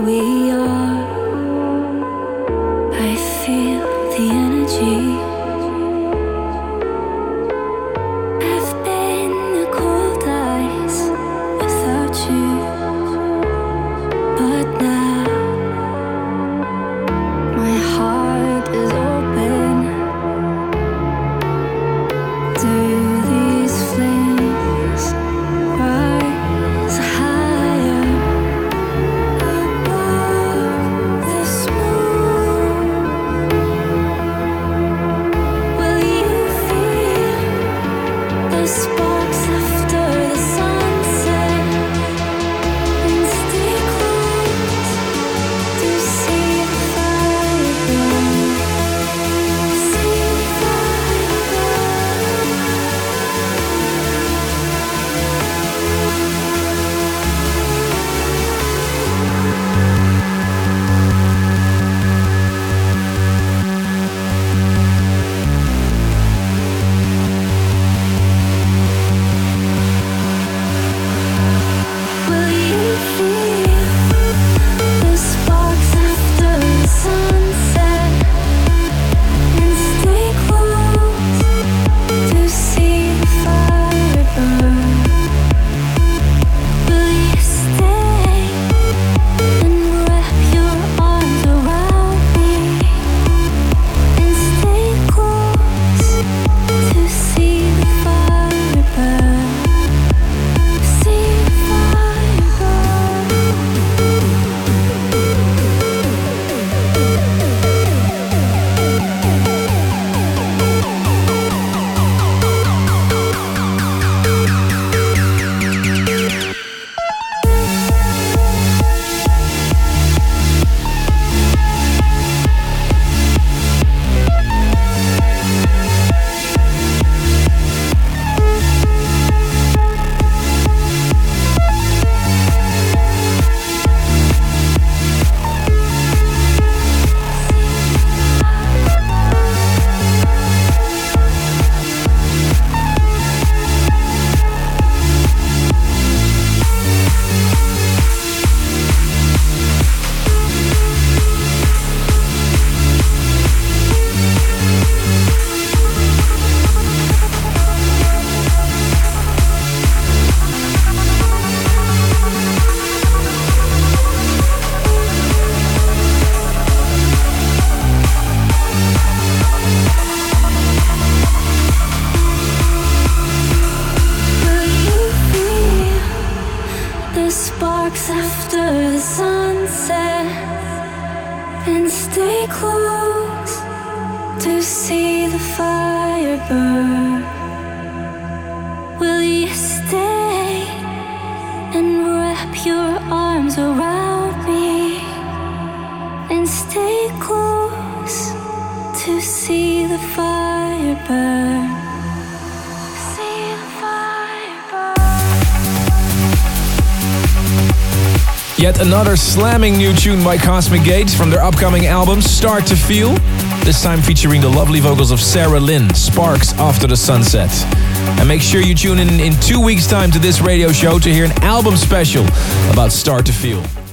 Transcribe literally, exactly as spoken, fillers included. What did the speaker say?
where we are. I feel the energy. I've been the cold ice without you, but now my heart is open. Do these flames rise higher above the smoke? Will you feel the sparks after the sunset and stay close to see the fire burn? See the fire burn. Will you feel the sparks after the sunset and stay close to see the fire burn? Will you stay and wrap your arms around me and stay close to see the fire burn? See the fire burn. Will you feel the sparks after the sunset and stay close to see the fire burn? Will you stay and wrap your arms around me and stay close to see the fire burn? See the fire burn. Yet another slamming new tune by Cosmic Gate from their upcoming album Start to Feel. This time featuring the lovely vocals of Sarah Lynn, Sparks After the Sunset. And make sure you tune in in two weeks' time to this radio show to hear an album special about Start to Feel.